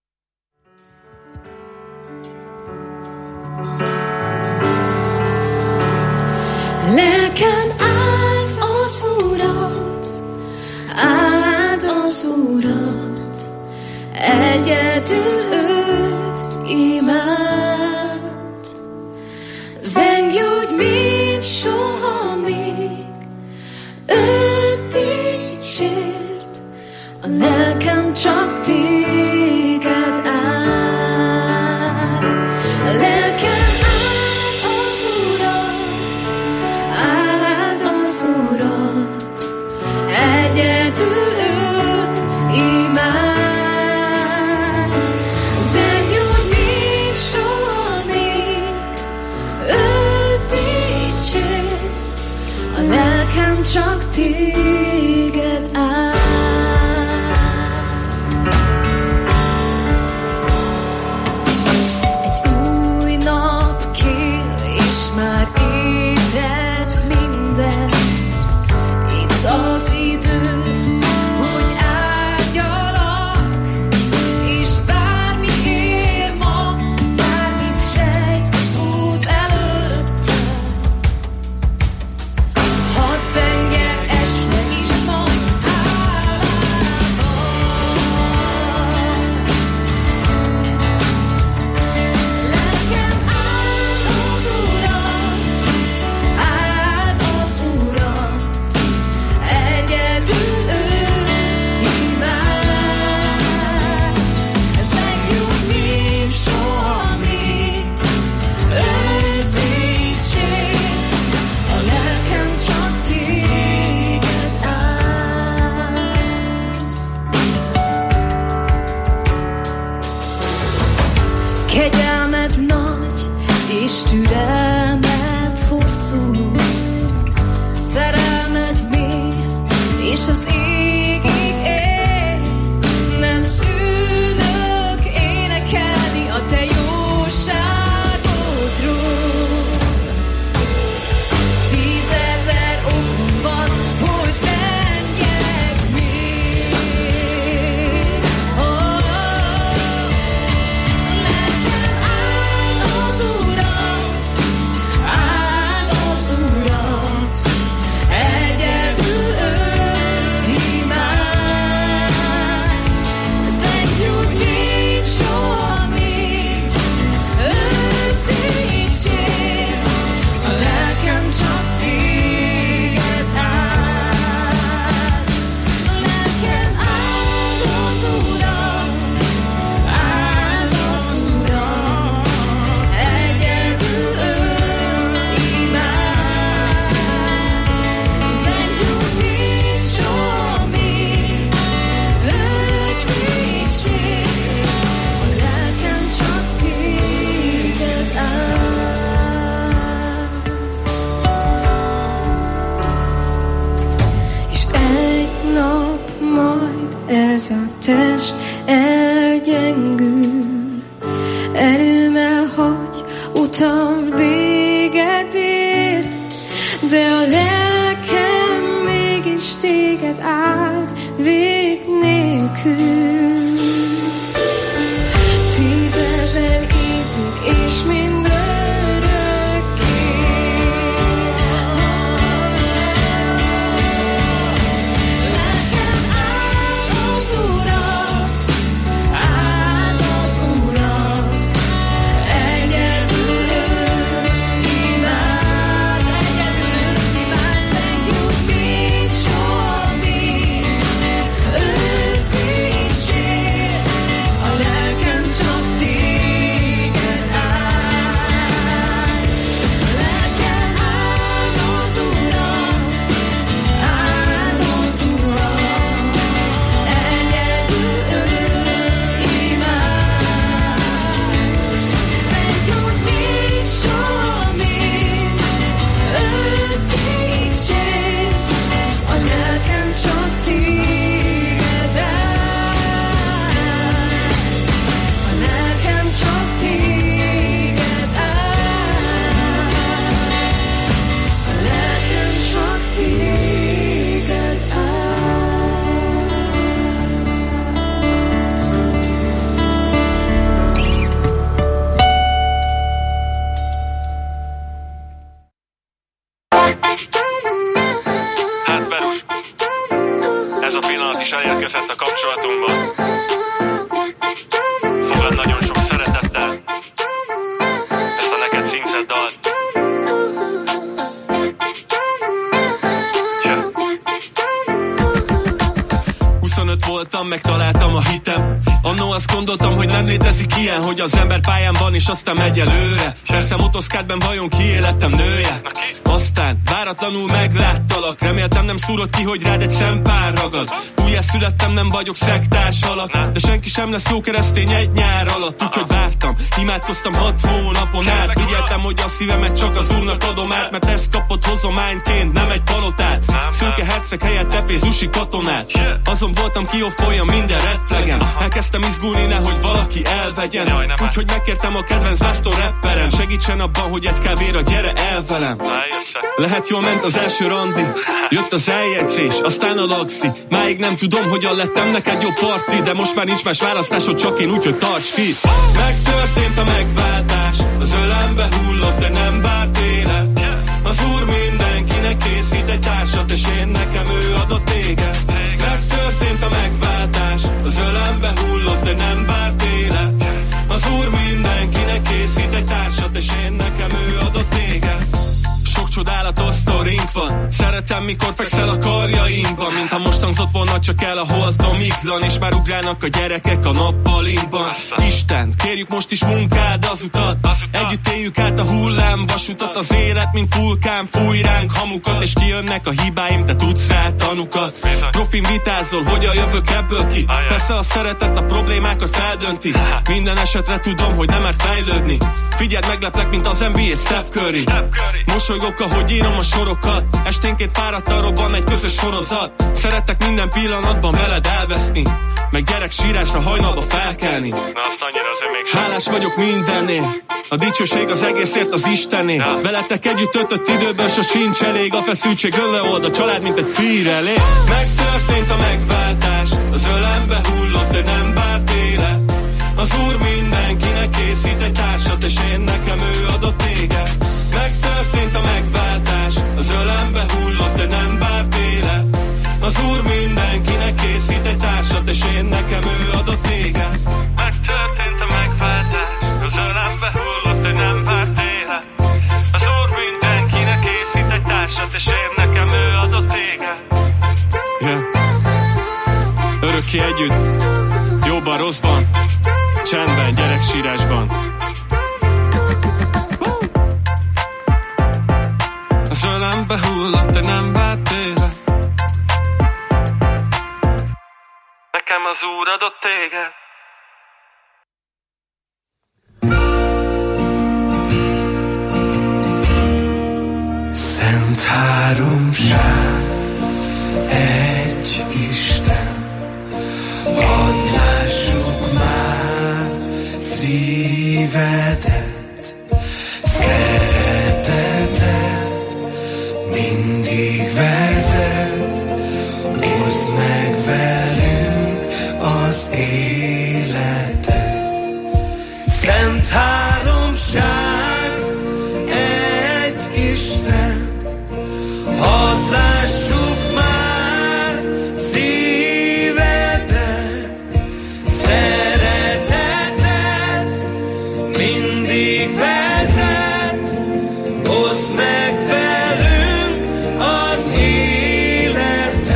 [SPEAKER 1] Lelkem áld az Urat, áld az Urat, egyedül őt imád. Zengj úgy, mint soha még, őt dicsért, a lelkem csak téged áld. A lelkem áld az Urat, áld az Urat, egyedül őt imád. Zengj úgy, mint soha még, őt dicsért, a lelkem csak téged áld. Egy új nap kél, és már ébred minden. Itt az idő, hogy áldjalak, és bármi ér ma, bármit rejt az út előttem. Hadd zengjek este is majd hálával. Lelkem áld az Urat, áld az Urat, egyedül őt imád. Zengj úgy, mint soha még, őt dicsért, a lelkem csak téged áld. Kegyelmed nagy, és türelmed hosszú, szerelmed mély, és az égig él. Nem szűnök énekelni a te jóságodról. Tízezer okom van, hogy zenjek még. Oh, lelkem áld az Urat, áld az Urat, egyedül őt imád. Zengj úgy, mint soha még, őt dicsért, a lelkem csak téged áld. Lelkem áld az Urat, áld az Urat, egyedül őt imád. Zengj úgy, mint soha még, őt dicsért, a lelkem csak téged áld. És egy nap majd ez a test elgyengül, erőm elhagy, utam véget ér, de a lelkem mégis téged áld vég nélkül. Tízezer évig és mindörökké. Lelkem áld az Urat, áld az Urat, egyedül őt imád, egyedül őt imád. Zengj úgy, mint soha még, őt dicsért, a lelkem csak téged áld.
[SPEAKER 8] nem létezik ilyen, hogy az ember pályán van és aztán megy előre. Persze motoszkádban vajon kié lettem nője? Aztán váratlanul megláttalak, reméltem nem szúrod ki, hogy rád egy szempár ragad. Újjászülettem, nem vagyok szektás alatt, de senki sem lesz jó keresztény egy nyár alatt. Úgyhogy vártam, imádkoztam hat hónapon át, figyeltem, hogy a szívemet csak az Úrnak adom át, mert ezt kapott hozományként, nem egy palotát. Szőke herceg helyett efézusi katonát. Azon voltam, kiofoljam minden red flagem. Elkezdtem izgulni, nehogy valaki elvegyen. Úgyhogy megkértem a kedvenc vásztó rapperem, segítsen abban, hogy egy kávéra gyere el velem. Lehet jól ment az első randi, jött az eljegyzés, aztán a laxi. Máig nem tudom, hogyan lettem neked jó parti, de most már nincs más választásod, csak én, úgyhogy tarts ki. Megtörtént a megváltás, az ölembe hullott, de nem várt élet. Az Úr mindenkinek készít egy társat, és én nekem ő adott téged. Megtörtént a megváltás, az ölembe hullott, de nem várt élet. Az Úr mindenkinek készít egy társat, és én nekem ő adott téged. Sok csodálatos sztorink van, szeretem, mikor fekszel a karjaimban, mintha most hangzott volna csak el a holtomiklan, és már ugrálnak a gyerekek a nappalinkban. Isten, kérjük most is munkád az utat, együtt éljük át a hullám vasutat. Az élet, mint vulkán, fúj ránk hamukat, és kijönnek a hibáim, te tudsz rá tanukat. Profin vitázol, hogyan jövök ebből ki, persze a szeretet a problémákat feldönti. Minden esetre tudom, hogy nem mer fejlődni, figyeld, megleplek, mint az en bé á Steph Curry. Mosolygok, ahogy írom a sorokat, esténként fáradtan robban egy közös sorozat. Szeretek minden pillanatban veled elveszni, meg gyerek sírásra hajnalba felkelni. Na, azt annyira azért még hálás vagyok mindenért, a dicsőség az egészért az Istenné. Ja. Veletek együtt töltött időben so sincs elég, a feszültség öleold, a család mint egy fírelé. Megtörtént a megváltás, az ölembe hullott, de nem várt élet. Az Úr mindenkinek készít egy társat, és én nekem ő adott téged. Megtörtént a megváltás, az ölembe hullott, de nem várt élet. Az Úr mindenkinek készít egy társat, és én nekem ő adott téged. Megtörtént a megváltás, az ölembe hullott, de nem várt élet. Az Úr mindenkinek készít egy társat, és én nekem ő adott téged. Yeah. Örökké együtt, jóban, rosszban, csendben, gyereksírásban. Az ölembe hullott, de nem várt élet. Nekem az Úr adott téged.
[SPEAKER 9] Szent háromság, egy Isten, hadd lássuk már szívedet, szeretetet mindig vezet, oszd meg velünk az életet. Szent háromság, egy Isten, hadd lássuk már szívedet, szeretetet mindig vezet, oszd meg velünk az életet.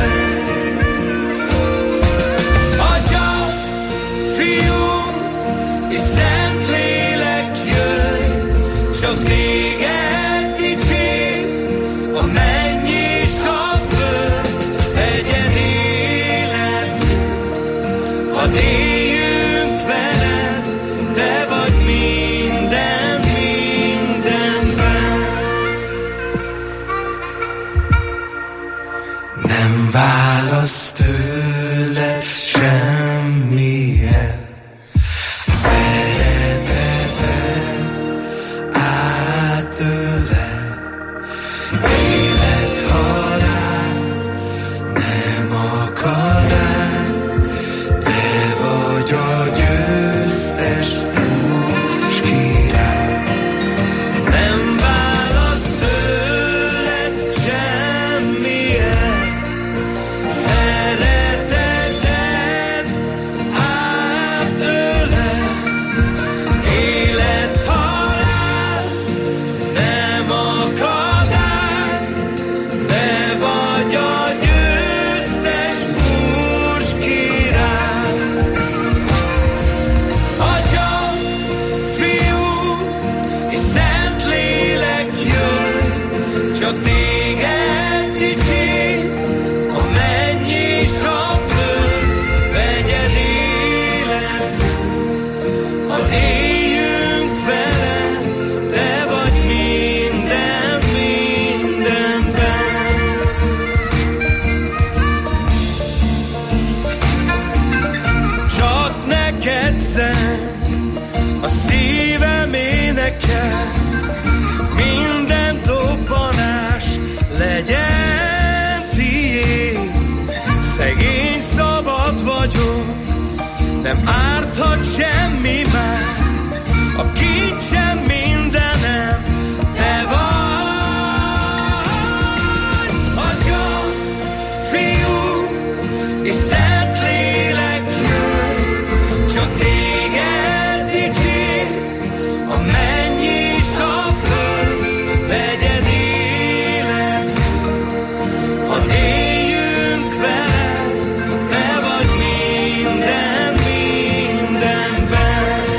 [SPEAKER 9] Atya, Fiú és Szentlélek, jöjj, csak téged dicsérj, a menny és a föld, legyen életünk, hadd éljünk veled, te vagy minden, mindenben. Nem válasz tőled semmilyen, szereteted átöl nem árthat semmi már, a kincsem mindenem, te vagy. Atya, Fiú és Szentlélek jön, csak téged dicsér, a menny és a föld, vegyed élet, hadd éljünk veled, te vagy minden, mindenben.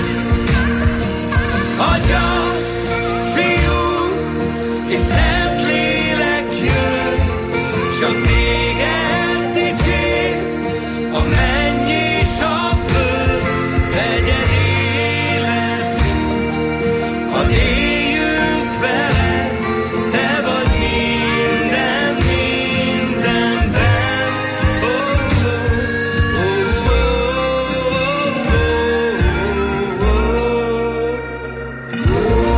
[SPEAKER 9] Atya, Fiú és Szentlélek jön, csak téged dicsér, a menny és a föld, vegyed élet, hadd éljünk veled, te vagy minden, mindenben. Oh, oh, oh, oh, oh,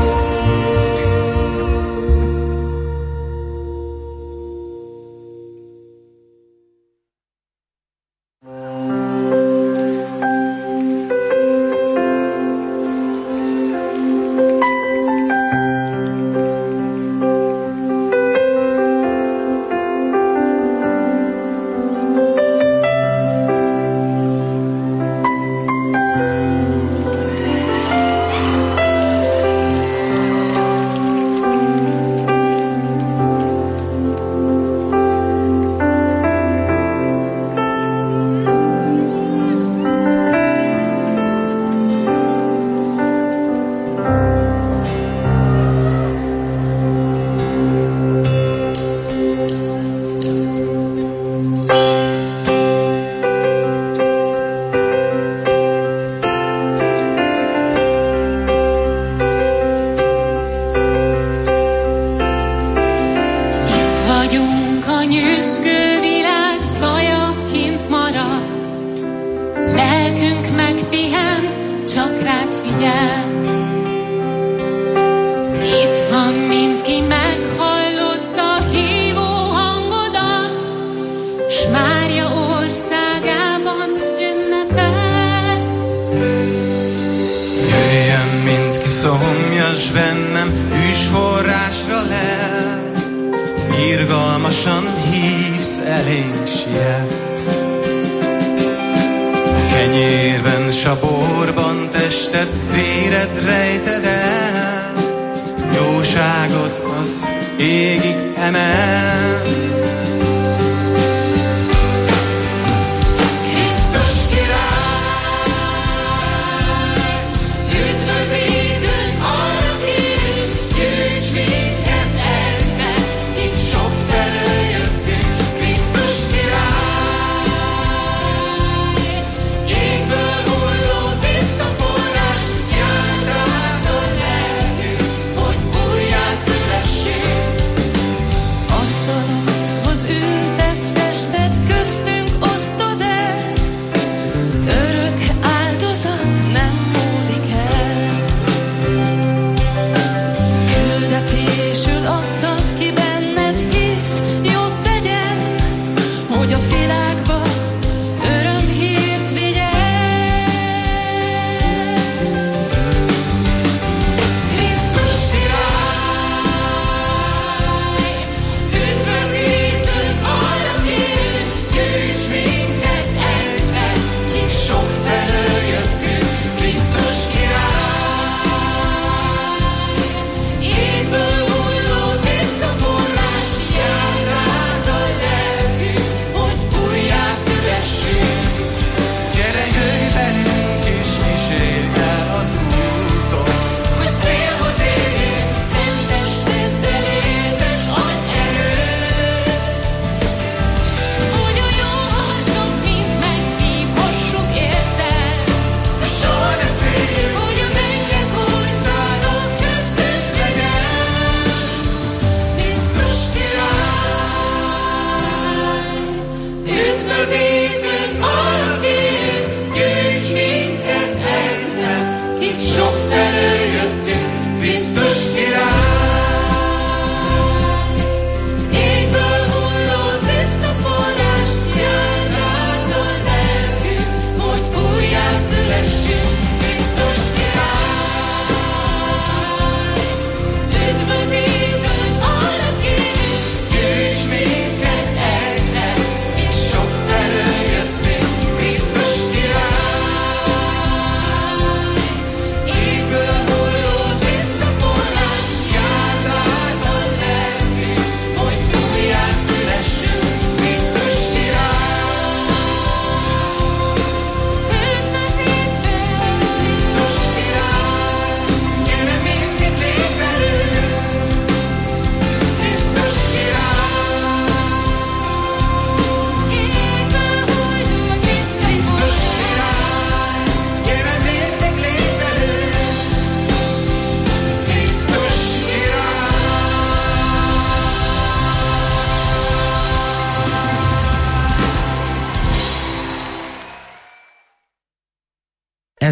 [SPEAKER 10] vagyunk, a nyüzsgő világ zaja kint marad. Lelkünk megpihen, csak rád figyel. Itt van mindki, meghallotta hívó hangodat, s Mária országában ünnepel.
[SPEAKER 9] Jöjjön mindki, szomjas bennem, hűsforrásra lel. Irgalmasan hívsz, elénk sietsz. Kenyérben, s a borban tested, véred rejted el. Jóságot az égig emel. Krisztus király, üdvözítőn arra kérünk, gyűjts minket egybe, kik sok felől jöttünk. Krisztus király, égből hulló tiszta forrás, nyáld át a lelkünk, hogy újjászülessünk. Asztalot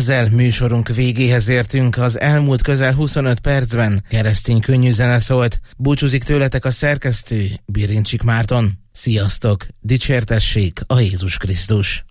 [SPEAKER 7] Ezzel műsorunk végéhez értünk. Az elmúlt közel huszonöt percben keresztény könnyű zene szólt. Búcsúzik tőletek a szerkesztő, Birincsik Márton. Sziasztok! Dicsértessék a Jézus Krisztus!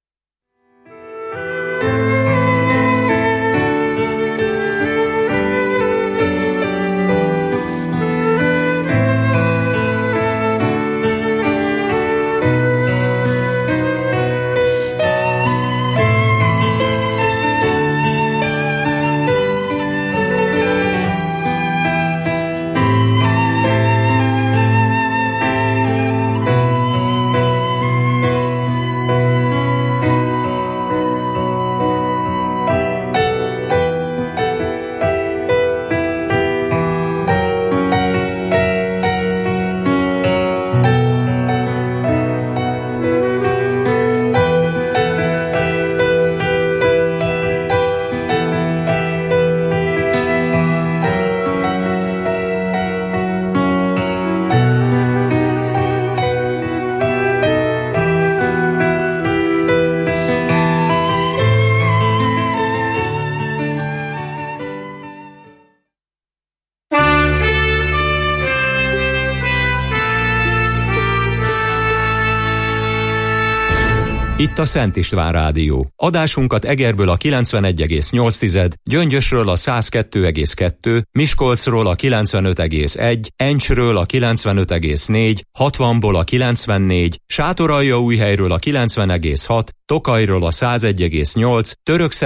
[SPEAKER 11] Itt a Szent István Rádió. Adásunkat Egerből a kilencvenegy egész nyolc, Gyöngyösről a száz kettő egész kettő, Miskolcról a kilencvenöt egész egy, Encsről a kilencvenöt egész négy, hatvanból a kilencvennégy, Sátoraljaújhelyről a kilencven egész hat, Tokajról a száz egy egész nyolc, Török